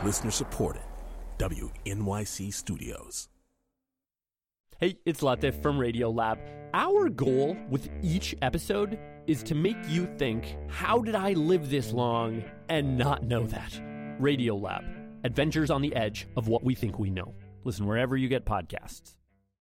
Listener supported. WNYC Studios. Hey, it's Latif from Radiolab. Our goal with each episode is to make you think, how did I live this long and not know that? Radiolab, adventures on the edge of what we think we know. Listen wherever you get podcasts.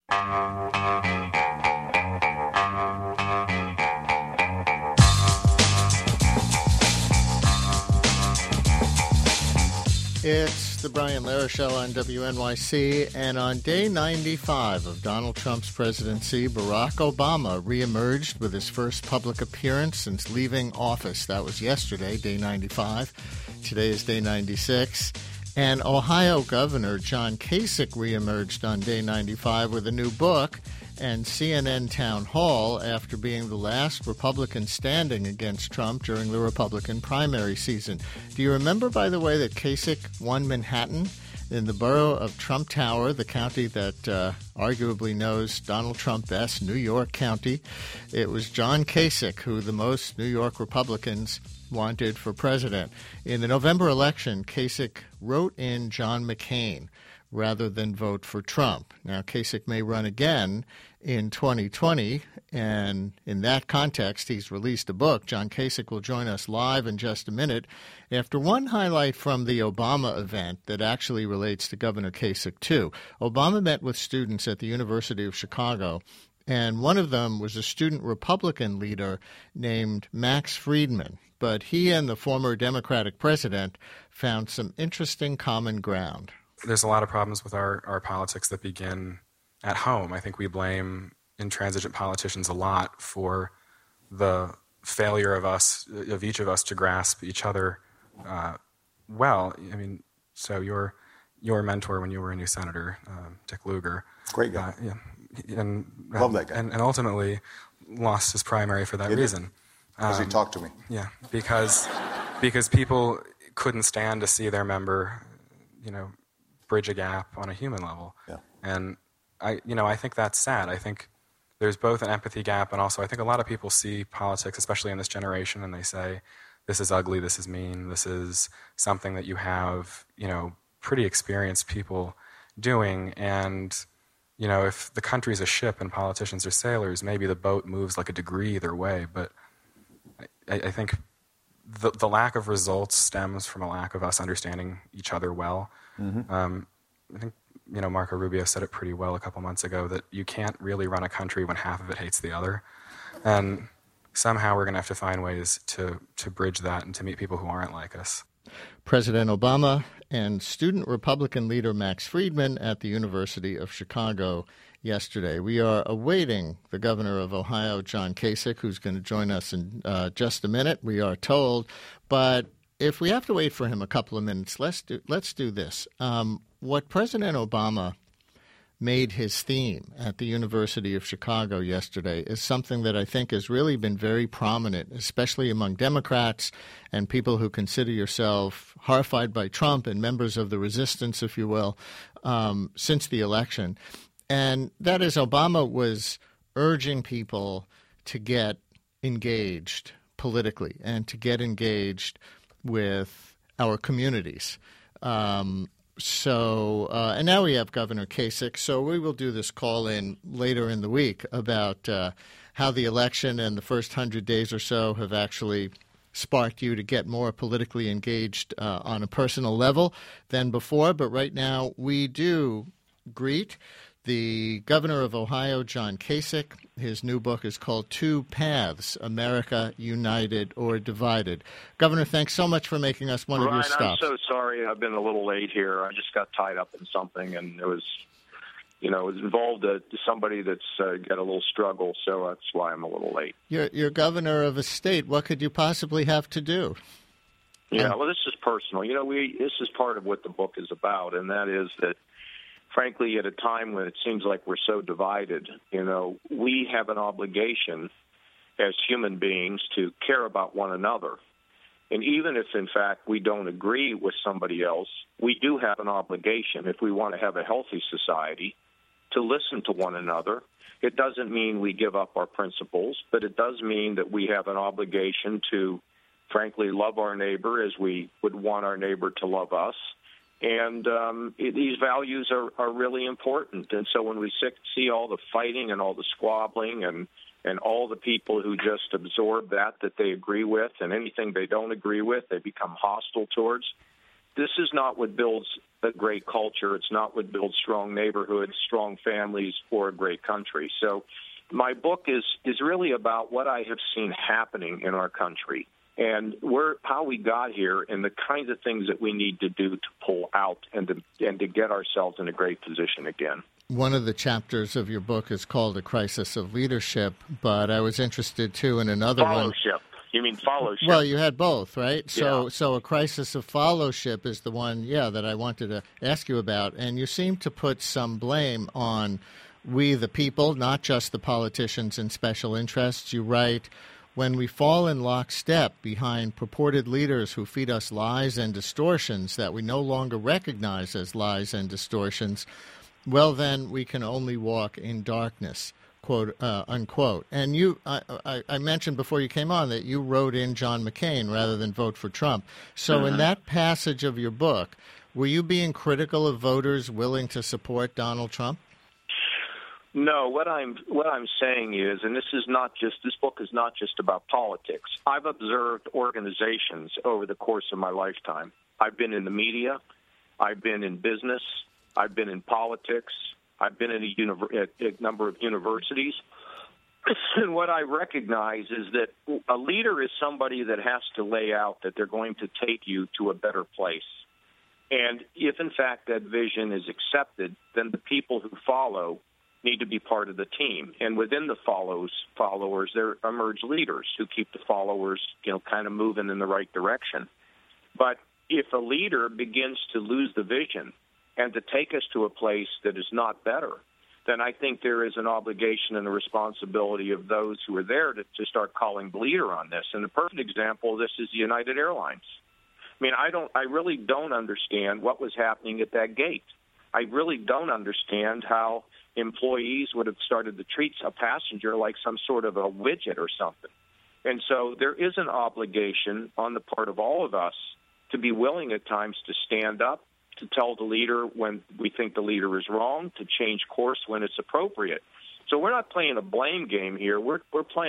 It's the Brian Lehrer Show on WNYC, and on day 95 of Donald Trump's presidency, Barack Obama reemerged with his first public appearance since leaving office. That was yesterday, day 95. Today is day 96. And Ohio Governor John Kasich reemerged on day 95 with a new book and CNN town hall after being the last Republican standing against Trump during the Republican primary season. Do you remember, by the way, that Kasich won Manhattan in the borough of Trump Tower, the county that arguably knows Donald Trump best, New York County? It was John Kasich who the most New York Republicans wanted for president. In the November election, Kasich wrote in John McCain rather than vote for Trump. Now, Kasich may run again in 2020, and in that context, he's released a book. John Kasich will join us live in just a minute. After one highlight from the Obama event that actually relates to Governor Kasich, too. Obama met with students at the University of Chicago, and one of them was a student Republican leader named Max Friedman. But he and the former Democratic president found some interesting common ground. There's a lot of problems with our politics that begin at home. I think we blame intransigent politicians a lot for the failure of each of us to grasp each other well. I mean, so your mentor when you were a new senator, Dick Lugar, great guy, love that guy, and ultimately lost his primary for that reason. Because he talked to me. Yeah, because people couldn't stand to see their member, bridge a gap on a human level. Yeah. And I think that's sad. I think there's both an empathy gap, and also I think a lot of people see politics, especially in this generation, and they say, this is ugly, this is mean, this is something that you have, pretty experienced people doing. And, if the country's a ship and politicians are sailors, maybe the boat moves like a degree either way. But I think the lack of results stems from a lack of us understanding each other well. Mm-hmm. I think, Marco Rubio said it pretty well a couple months ago that you can't really run a country when half of it hates the other. And somehow we're going to have to find ways to bridge that and to meet people who aren't like us. President Obama and student Republican leader Max Friedman at the University of Chicago yesterday. We are awaiting the governor of Ohio, John Kasich, who's going to join us in just a minute, we are told. But if we have to wait for him a couple of minutes, let's do this. What President Obama made his theme at the University of Chicago yesterday is something that I think has really been very prominent, especially among Democrats and people who consider yourself horrified by Trump and members of the resistance, if you will, since the election. And that is, Obama was urging people to get engaged politically and to get engaged with our communities. And now we have Governor Kasich, so we will do this call-in later in the week about how the election and the first 100 days or so have actually sparked you to get more politically engaged on a personal level than before. But right now we do greet the governor of Ohio, John Kasich. His new book is called Two Paths, America United or Divided. Governor, thanks so much for making us one of your stops. I'm so sorry I've been a little late here. I just got tied up in something, and it was involved somebody that's got a little struggle, so that's why I'm a little late. You're governor of a state. What could you possibly have to do? Yeah, well, this is personal. This is part of what the book is about, and that is that, frankly, at a time when it seems like we're so divided, we have an obligation as human beings to care about one another. And even if, in fact, we don't agree with somebody else, we do have an obligation, if we want to have a healthy society, to listen to one another. It doesn't mean we give up our principles, but it does mean that we have an obligation to, frankly, love our neighbor as we would want our neighbor to love us, And these values are really important. And so when we see all the fighting and all the squabbling and all the people who just absorb that they agree with, and anything they don't agree with, they become hostile towards, this is not what builds a great culture. It's not what builds strong neighborhoods, strong families, or a great country. So my book is really about what I have seen happening in our country and how we got here and the kinds of things that we need to do to pull out and to get ourselves in a great position again. One of the chapters of your book is called A Crisis of Leadership, but I was interested, too, in another one. Fellowship. You mean fellowship? Well, you had both, right? Yeah. So A Crisis of Fellowship is the one, that I wanted to ask you about. And you seem to put some blame on we, the people, not just the politicians and special interests. You write, when we fall in lockstep behind purported leaders who feed us lies and distortions that we no longer recognize as lies and distortions, well, then we can only walk in darkness. Quote, unquote. And I mentioned before you came on that you wrote in John McCain rather than vote for Trump. So in that passage of your book, were you being critical of voters willing to support Donald Trump? No, what I'm saying is, and this book is not just about politics. I've observed organizations over the course of my lifetime. I've been in the media, I've been in business, I've been in politics, I've been in a number of universities, and what I recognize is that a leader is somebody that has to lay out that they're going to take you to a better place. And if, in fact, that vision is accepted, then the people who follow need to be part of the team. And within the followers, there emerge leaders who keep the followers, kind of moving in the right direction. But if a leader begins to lose the vision and to take us to a place that is not better, then I think there is an obligation and a responsibility of those who are there to start calling the leader on this. And the perfect example of this is United Airlines. I mean, I really don't understand what was happening at that gate. I really don't understand how employees would have started to treat a passenger like some sort of a widget or something. And so there is an obligation on the part of all of us to be willing at times to stand up, to tell the leader when we think the leader is wrong, to change course when it's appropriate. So we're not playing a blame game here. We're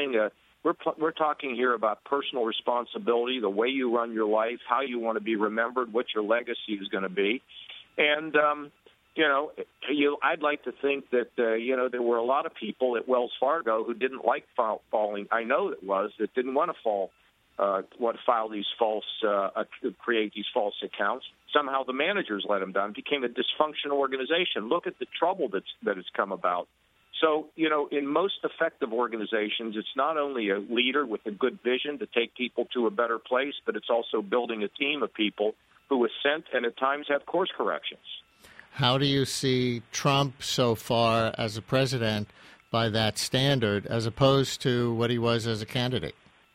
talking here about personal responsibility, the way you run your life, how you want to be remembered, what your legacy is going to be. And I'd like to think that there were a lot of people at Wells Fargo who didn't like falling. I know it was that didn't want to file these create these false accounts. Somehow the managers let them down. It became a dysfunctional organization. Look at the trouble that has come about. So, in most effective organizations, it's not only a leader with a good vision to take people to a better place, but it's also building a team of people who assent and at times have course corrections. How do you see Trump so far as a president by that standard as opposed to what he was as a candidate?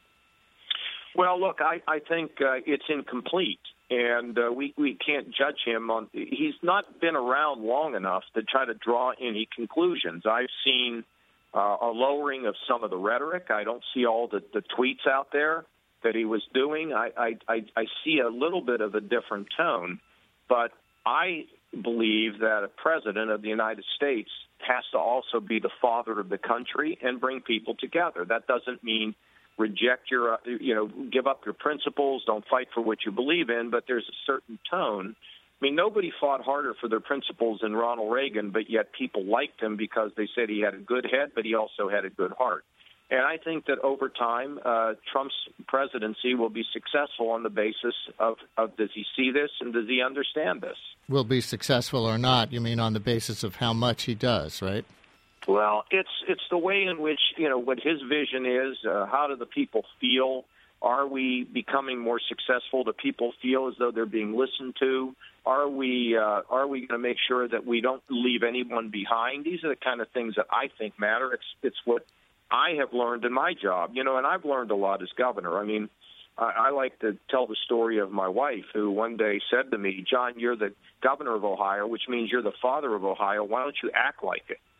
Well, look, I think it's incomplete, and we can't judge him on. He's not been around long enough to try to draw any conclusions. I've seen a lowering of some of the rhetoric. I don't see all the tweets out there that he was doing. I see a little bit of a different tone, but I believe that a president of the United States has to also be the father of the country and bring people together. That doesn't mean reject give up your principles, don't fight for what you believe in, but there's a certain tone. I mean, nobody fought harder for their principles than Ronald Reagan, but yet people liked him because they said he had a good head, but he also had a good heart. And I think that over time, Trump's presidency will be successful on the basis of does he see this and does he understand this? Will be successful or not, you mean on the basis of how much he does, right? Well, it's the way in which, what his vision is. How do the people feel? Are we becoming more successful? Do people feel as though they're being listened to? Are we going to make sure that we don't leave anyone behind? These are the kind of things that I think matter. It's what I have learned in my job, and I've learned a lot as governor. I mean, I like to tell the story of my wife, who one day said to me, "John, you're the governor of Ohio, which means you're the father of Ohio. Why don't you act like it?"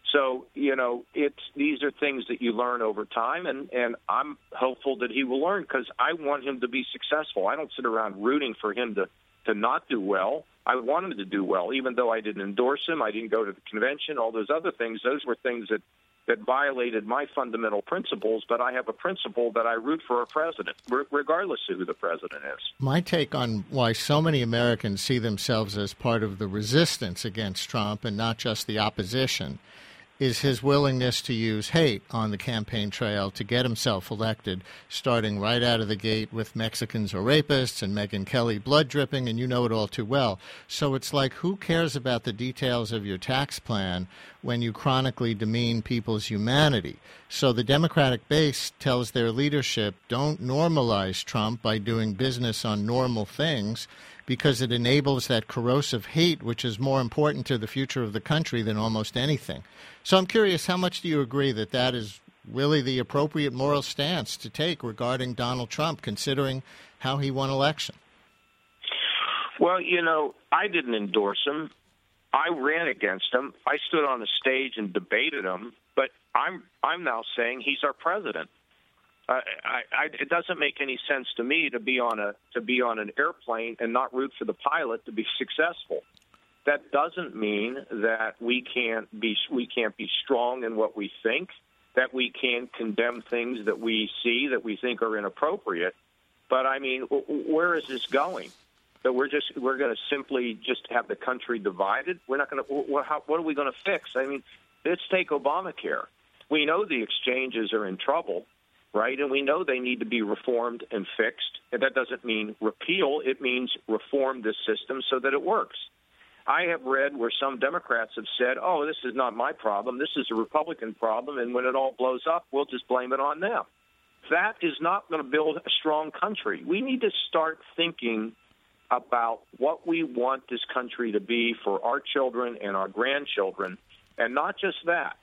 So, these are things that you learn over time, and I'm hopeful that he will learn because I want him to be successful. I don't sit around rooting for him to not do well. I want him to do well, even though I didn't endorse him. I didn't go to the convention, all those other things. Those were things that violated my fundamental principles, but I have a principle that I root for a president, regardless of who the president is. My take on why so many Americans see themselves as part of the resistance against Trump and not just the opposition is his willingness to use hate on the campaign trail to get himself elected, starting right out of the gate with Mexicans are rapists and Megyn Kelly blood dripping, and you know it all too well. So it's like, who cares about the details of your tax plan when you chronically demean people's humanity? So the Democratic base tells their leadership, don't normalize Trump by doing business on normal things, because it enables that corrosive hate, which is more important to the future of the country than almost anything. So I'm curious, how much do you agree that that is really the appropriate moral stance to take regarding Donald Trump, considering how he won election? Well, I didn't endorse him. I ran against him. I stood on the stage and debated him, but I'm now saying he's our president. It doesn't make any sense to me to be on an airplane and not root for the pilot to be successful. That doesn't mean that we can't be strong in what we think, that we can't condemn things that we see that we think are inappropriate. But I mean, where is this going? That we're going to simply just have the country divided? We're not going to. What are we going to fix? I mean, let's take Obamacare. We know the exchanges are in trouble. Right, and we know they need to be reformed and fixed. And that doesn't mean repeal. It means reform this system so that it works. I have read where some Democrats have said, oh, this is not my problem. This is a Republican problem, and when it all blows up, we'll just blame it on them. That is not going to build a strong country. We need to start thinking about what we want this country to be for our children and our grandchildren, and not just that,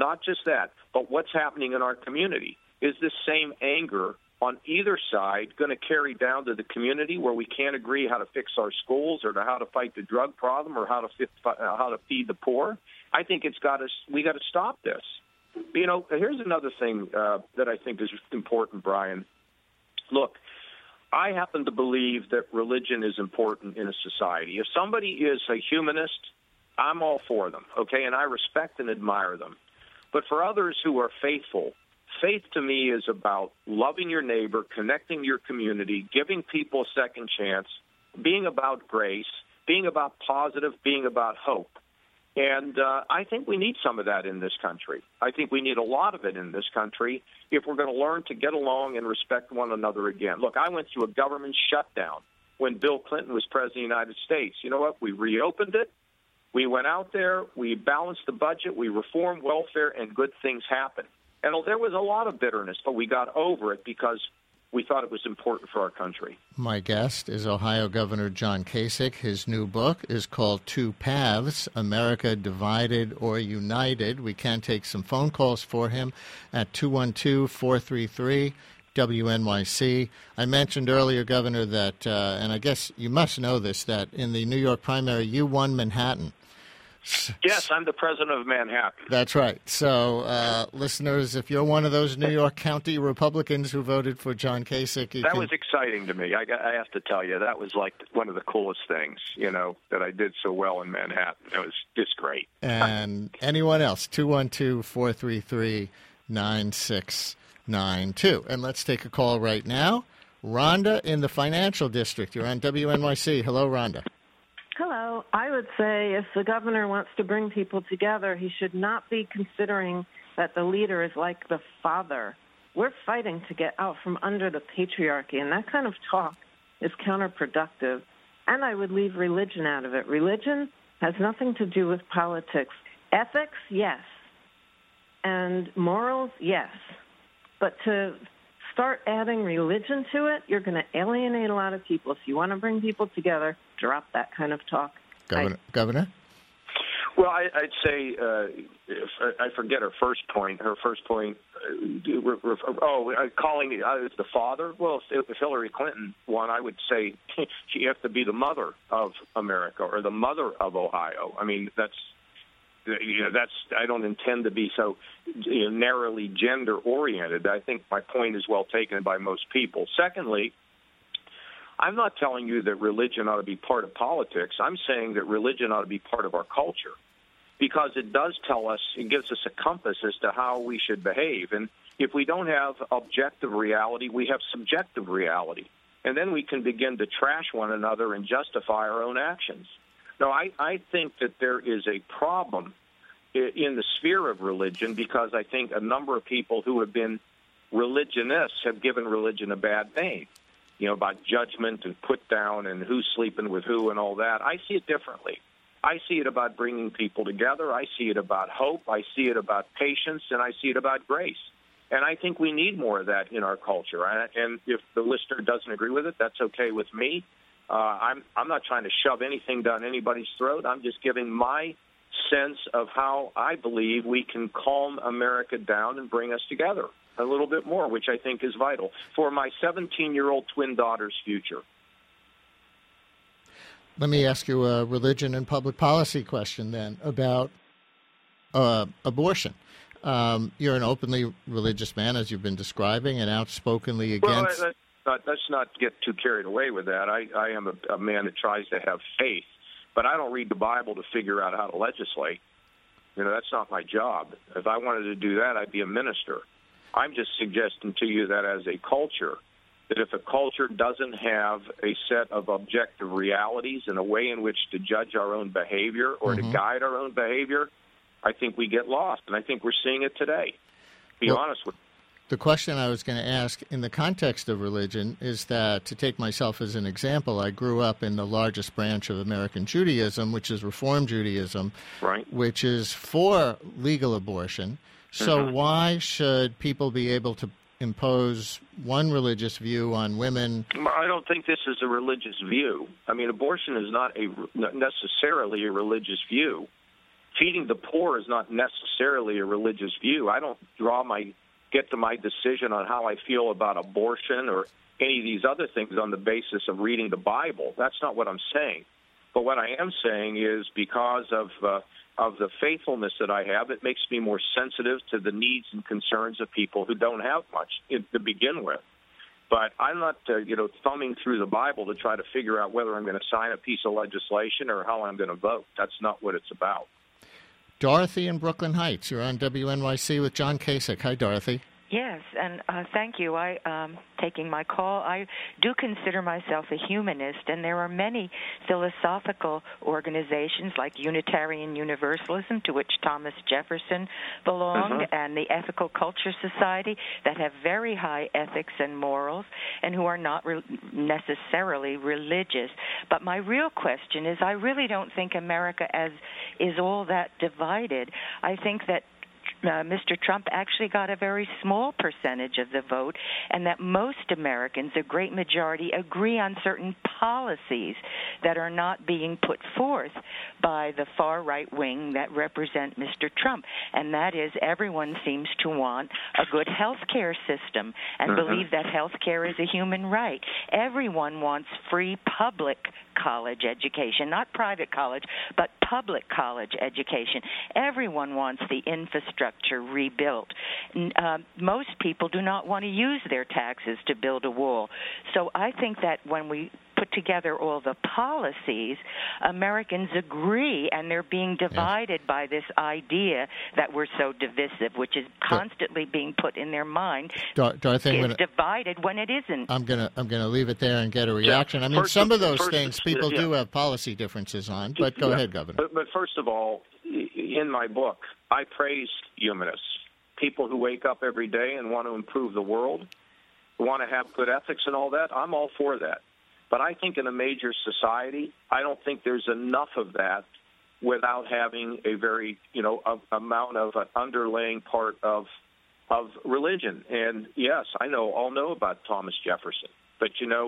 but what's happening in our community. Is this same anger on either side going to carry down to the community where we can't agree how to fix our schools or to how to fight the drug problem or how to feed the poor? I think we got to stop this. Here's another thing that I think is important, Brian. Look, I happen to believe that religion is important in a society. If somebody is a humanist, I'm all for them, okay, and I respect and admire them. But for others who are faithful, faith to me is about loving your neighbor, connecting your community, giving people a second chance, being about grace, being about positive, being about hope. And I think we need some of that in this country. I think we need a lot of it in this country if we're going to learn to get along and respect one another again. Look, I went through a government shutdown when Bill Clinton was president of the United States. You know what? We reopened it. We went out there. We balanced the budget. We reformed welfare, and good things happened. And there was a lot of bitterness, but we got over it because we thought it was important for our country. My guest is Ohio Governor John Kasich. His new book is called Two Paths, America Divided or United. We can take some phone calls for him at 212-433-WNYC. I mentioned earlier, Governor, that, and I guess you must know this, that in the New York primary, you won Manhattan. Yes, I'm the president of Manhattan. That's right. So, listeners, if you're one of those New York County Republicans who voted for John Kasich... That was exciting to me. I have to tell you, that was like one of the coolest things, that I did so well in Manhattan. It was just great. And anyone else, 212-433-9692. And let's take a call right now. Rhonda in the Financial District. You're on WNYC. Hello, Rhonda. Hello. I would say if the governor wants to bring people together, he should not be considering that the leader is like the father. We're fighting to get out from under the patriarchy, and that kind of talk is counterproductive. And I would leave religion out of it. Religion has nothing to do with politics. Ethics, yes. And morals, yes. But to start adding religion to it, you're going to alienate a lot of people. If you want to bring people together, drop that kind of talk. Governor? Well, I'd say, I forget her first point. Her first point, calling the father. Well, if Hillary Clinton won, I would say she has to be the mother of America or the mother of Ohio. I mean, I don't intend to be so narrowly gender-oriented. I think my point is well taken by most people. Secondly, I'm not telling you that religion ought to be part of politics. I'm saying that religion ought to be part of our culture, because it does tell us, it gives us a compass as to how we should behave. And if we don't have objective reality, we have subjective reality. And then we can begin to trash one another and justify our own actions. No, I think that there is a problem in the sphere of religion, because I think a number of people who have been religionists have given religion a bad name, about judgment and put down and who's sleeping with who and all that. I see it differently. I see it about bringing people together. I see it about hope. I see it about patience, and I see it about grace. And I think we need more of that in our culture. And if the listener doesn't agree with it, that's okay with me. I'm not trying to shove anything down anybody's throat. I'm just giving my sense of how I believe we can calm America down and bring us together a little bit more, which I think is vital for my 17-year-old twin daughter's future. Let me ask you a religion and public policy question then about abortion. You're an openly religious man, as you've been describing, and outspokenly against... Well, let's not get too carried away with that. I am a man that tries to have faith, but I don't read the Bible to figure out how to legislate. That's not my job. If I wanted to do that, I'd be a minister. I'm just suggesting to you that as a culture, that if a culture doesn't have a set of objective realities and a way in which to judge our own behavior or to guide our own behavior, I think we get lost, and I think we're seeing it today. Be honest with you. The question I was going to ask in the context of religion is that, to take myself as an example, I grew up in the largest branch of American Judaism, which is Reform Judaism, right, which is for legal abortion. So why should people be able to impose one religious view on women? I don't think this is a religious view. I mean, abortion is not necessarily a religious view. Feeding the poor is not necessarily a religious view. I don't get to my decision on how I feel about abortion or any of these other things on the basis of reading the Bible. That's not what I'm saying. But what I am saying is, because of the faithfulness that I have, it makes me more sensitive to the needs and concerns of people who don't have much to begin with. But I'm not, thumbing through the Bible to try to figure out whether I'm going to sign a piece of legislation or how I'm going to vote. That's not what it's about. Dorothy in Brooklyn Heights. You're on WNYC with John Kasich. Hi, Dorothy. Yes, and thank you. Taking my call. I do consider myself a humanist, and there are many philosophical organizations like Unitarian Universalism, to which Thomas Jefferson belonged, and the Ethical Culture Society, that have very high ethics and morals and who are not necessarily religious. But my real question is, I really don't think America is all that divided. I think that Mr. Trump actually got a very small percentage of the vote, and that most Americans, a great majority, agree on certain policies that are not being put forth by the far right wing that represent Mr. Trump. And that is, everyone seems to want a good health care system and believe that health care is a human right. Everyone wants free public college education, not private college, but public college education. Everyone wants the infrastructure rebuilt. Most people do not want to use their taxes to build a wall. So I think that when we put together all the policies, Americans agree, and they're being divided by this idea that we're so divisive, which is constantly being put in their mind. Dorothy, it's divided when it isn't. I'm gonna leave it there and get a reaction. I mean, some of those things people do have policy differences on, but go ahead, Governor. But first of all, in my book, I praise humanists, people who wake up every day and want to improve the world, who want to have good ethics and all that. I'm all for that. But I think in a major society, I don't think there's enough of that without having a very, amount of an underlying part of religion. And yes, all know about Thomas Jefferson, but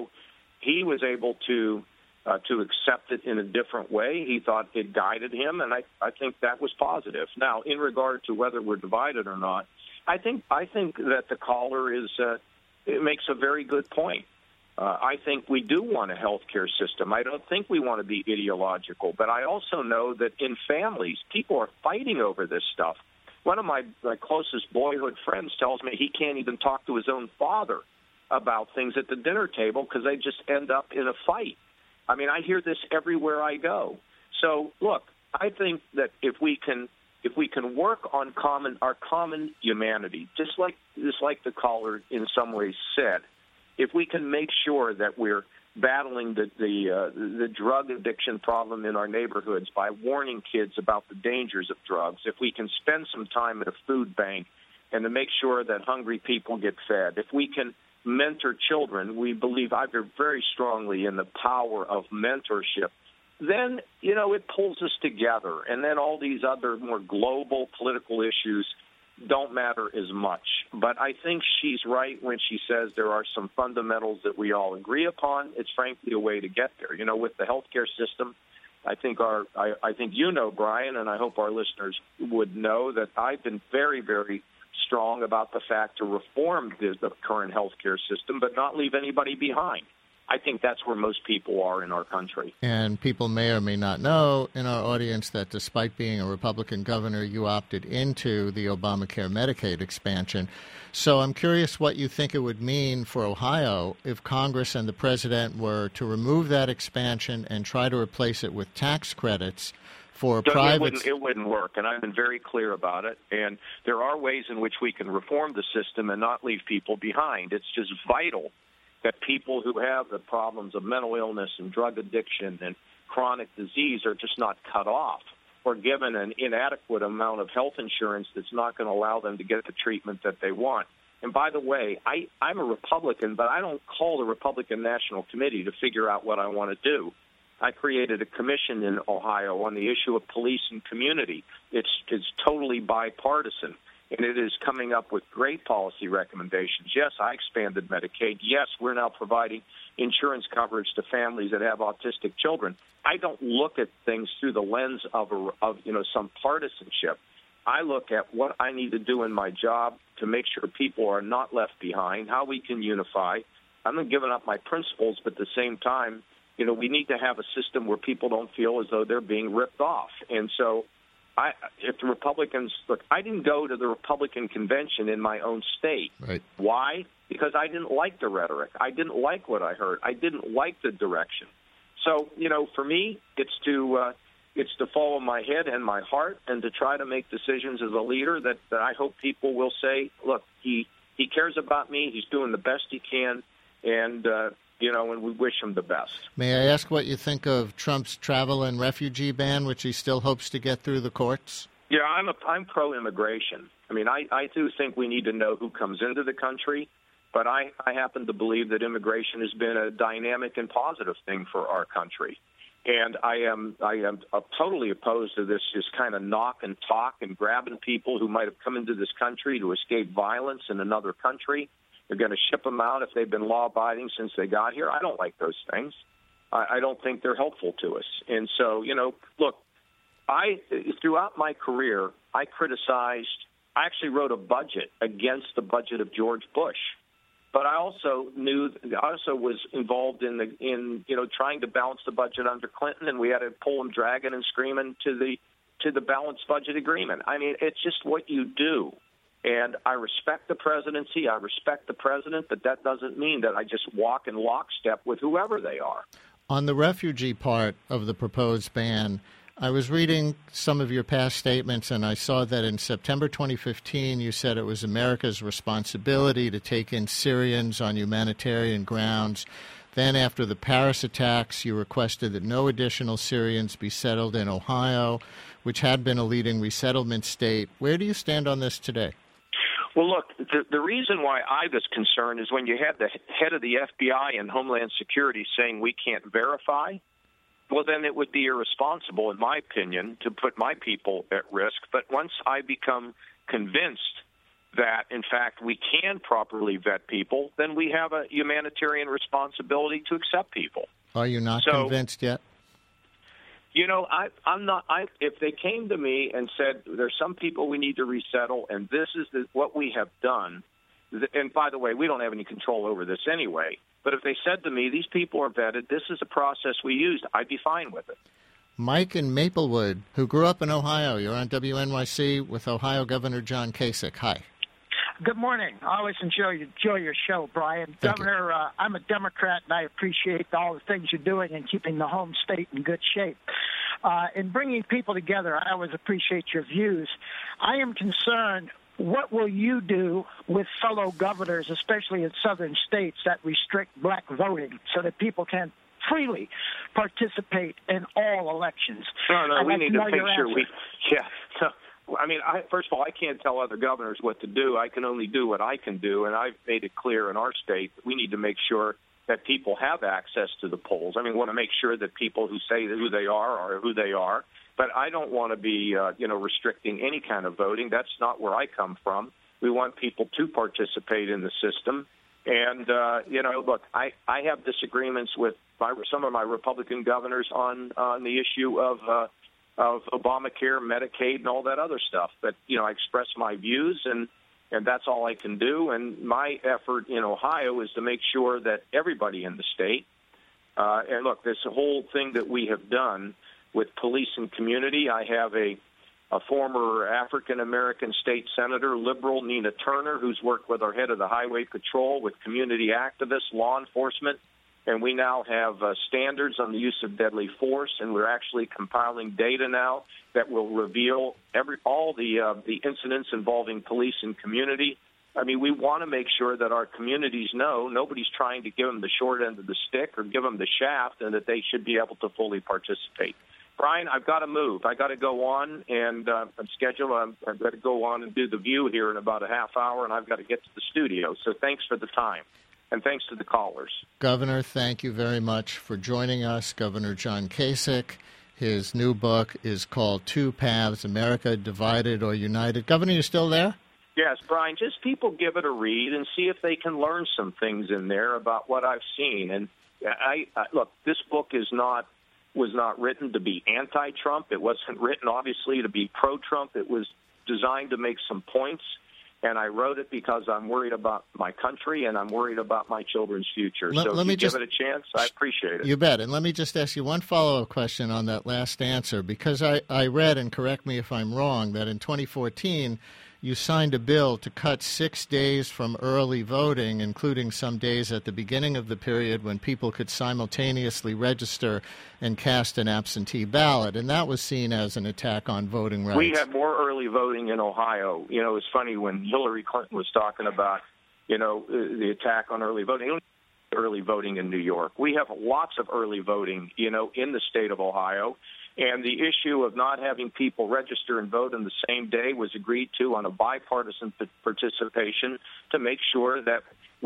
he was able to accept it in a different way. He thought it guided him, and I think that was positive. Now, in regard to whether we're divided or not, I think that the caller it makes a very good point. I think we do want a health care system. I don't think we want to be ideological. But I also know that in families, people are fighting over this stuff. One of my closest boyhood friends tells me he can't even talk to his own father about things at the dinner table because they just end up in a fight. I mean, I hear this everywhere I go. So, look, I think that if we can work on our common humanity, just like the caller in some ways said, if we can make sure that we're battling the drug addiction problem in our neighborhoods by warning kids about the dangers of drugs, if we can spend some time at a food bank and to make sure that hungry people get fed, if we can mentor children, we believe very strongly in the power of mentorship, then, it pulls us together. And then all these other more global political issues don't matter as much. But I think she's right when she says there are some fundamentals that we all agree upon. It's frankly a way to get there. With the healthcare system, I think Brian, and I hope our listeners would know that I've been very, very strong about the fact to reform the current healthcare system, but not leave anybody behind. I think that's where most people are in our country. And people may or may not know in our audience that despite being a Republican governor, you opted into the Obamacare Medicaid expansion. So I'm curious what you think it would mean for Ohio if Congress and the president were to remove that expansion and try to replace it with tax credits for private. It wouldn't work, and I've been very clear about it. And there are ways in which we can reform the system and not leave people behind. It's just vital that people who have the problems of mental illness and drug addiction and chronic disease are just not cut off or given an inadequate amount of health insurance that's not going to allow them to get the treatment that they want. And by the way, I'm a Republican, but I don't call the Republican National Committee to figure out what I want to do. I created a commission in Ohio on the issue of police and community. It's totally bipartisan. And it is coming up with great policy recommendations. Yes, I expanded Medicaid. Yes, we're now providing insurance coverage to families that have autistic children. I don't look at things through the lens of some partisanship. I look at what I need to do in my job to make sure people are not left behind, how we can unify. I'm not giving up my principles, but at the same time, we need to have a system where people don't feel as though they're being ripped off. And so if the Republicans – look, I didn't go to the Republican convention in my own state. Right. Why? Because I didn't like the rhetoric. I didn't like what I heard. I didn't like the direction. So, for me, it's to follow my head and my heart and to try to make decisions as a leader that I hope people will say, look, he cares about me. He's doing the best he can, and we wish him the best. May I ask what you think of Trump's travel and refugee ban, which he still hopes to get through the courts? Yeah, I'm pro-immigration. I mean, I do think we need to know who comes into the country, but I happen to believe that immigration has been a dynamic and positive thing for our country. And I am totally opposed to this just kind of knock and talk and grabbing people who might have come into this country to escape violence in another country. They're going to ship them out if they've been law-abiding since they got here. I don't like those things. I don't think they're helpful to us. And so, look, throughout my career, I actually wrote a budget against the budget of George Bush. But I also was involved in trying to balance the budget under Clinton, and we had to pull them dragging and screaming to the balanced budget agreement. I mean, it's just what you do. And I respect the presidency. I respect the president, but that doesn't mean that I just walk in lockstep with whoever they are. On the refugee part of the proposed ban, I was reading some of your past statements, and I saw that in September 2015, you said it was America's responsibility to take in Syrians on humanitarian grounds. Then after the Paris attacks, you requested that no additional Syrians be settled in Ohio, which had been a leading resettlement state. Where do you stand on this today? Well, look, the reason why I was concerned is when you had the head of the FBI and Homeland Security saying we can't verify, well, then it would be irresponsible, in my opinion, to put my people at risk. But once I become convinced that, in fact, we can properly vet people, then we have a humanitarian responsibility to accept people. Are you not convinced yet? I'm not. If they came to me and said, there's some people we need to resettle, and this is what we have done, and by the way, we don't have any control over this anyway, but if they said to me, these people are vetted, this is a process we used, I'd be fine with it. Mike in Maplewood, who grew up in Ohio. You're on WNYC with Ohio Governor John Kasich. Hi. Good morning. I always enjoy your show, Brian. Thank Governor, I'm a Democrat, and I appreciate all the things you're doing in keeping the home state in good shape. In bringing people together, I always appreciate your views. I am concerned, what will you do with fellow governors, especially in southern states, that restrict black voting so that people can freely participate in all elections? No, we need to make sure first of all, I can't tell other governors what to do. I can only do what I can do, and I've made it clear in our state that we need to make sure that people have access to the polls. I mean, we want to make sure that people who say who they are who they are, but I don't want to be, restricting any kind of voting. That's not where I come from. We want people to participate in the system. And, look, I have disagreements with some of my Republican governors on the issue of Obamacare, Medicaid, and all that other stuff. But, I express my views, and that's all I can do. And my effort in Ohio is to make sure that everybody in the state, and look, this whole thing that we have done with police and community, I have a former African-American state senator, liberal, Nina Turner, who's worked with our head of the Highway Patrol, with community activists, law enforcement, and we now have standards on the use of deadly force, and we're actually compiling data now that will reveal all the incidents involving police and community. I mean, we want to make sure that our communities know nobody's trying to give them the short end of the stick or give them the shaft, and that they should be able to fully participate. Brian, I've got to move. I've got to go on, and I'm scheduled. I've got to go on and do the View here in about a half hour, and I've got to get to the studio. So thanks for the time, and thanks to the callers. Governor, thank you very much for joining us. Governor John Kasich. His new book is called Two Paths, America Divided or United. Governor, you still there? Yes, Brian, just people give it a read and see if they can learn some things in there about what I've seen. And I look, this book was not written to be anti-Trump. It wasn't written, obviously, to be pro-Trump. It was designed to make some points, and I wrote it because I'm worried about my country and I'm worried about my children's future. So if you give it a chance, I appreciate it. You bet. And let me just ask you one follow-up question on that last answer, because I read, and correct me if I'm wrong, that in 2014 you signed a bill to cut 6 days from early voting, including some days at the beginning of the period when people could simultaneously register and cast an absentee ballot. And that was seen as an attack on voting rights. We had more early voting in Ohio. It's funny when Hillary Clinton was talking about, the attack on early voting. Early voting in New York. We have lots of early voting, in the state of Ohio. And the issue of not having people register and vote on the same day was agreed to on a bipartisan participation to make sure that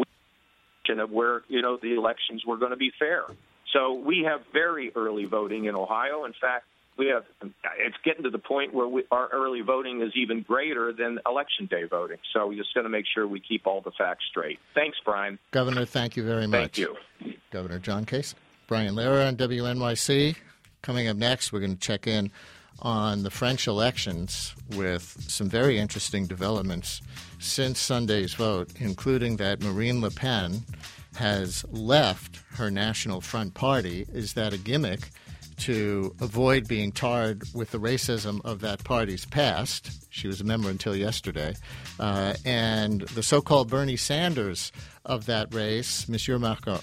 where the elections were going to be fair. So we have very early voting in Ohio. In fact, it's getting to the point where our early voting is even greater than Election Day voting. So we're just going to make sure we keep all the facts straight. Thanks, Brian. Governor, thank you very much. Thank you. Governor John Kasich. Brian Lehrer on WNYC. Coming up next, we're going to check in on the French elections with some very interesting developments since Sunday's vote, including that Marine Le Pen has left her National Front Party. Is that a gimmick to avoid being tarred with the racism of that party's past? She was a member until yesterday. And the so-called Bernie Sanders of that race, Monsieur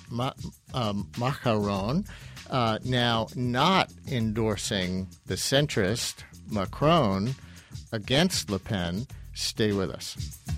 Macron, now not endorsing the centrist Macron against Le Pen. Stay with us.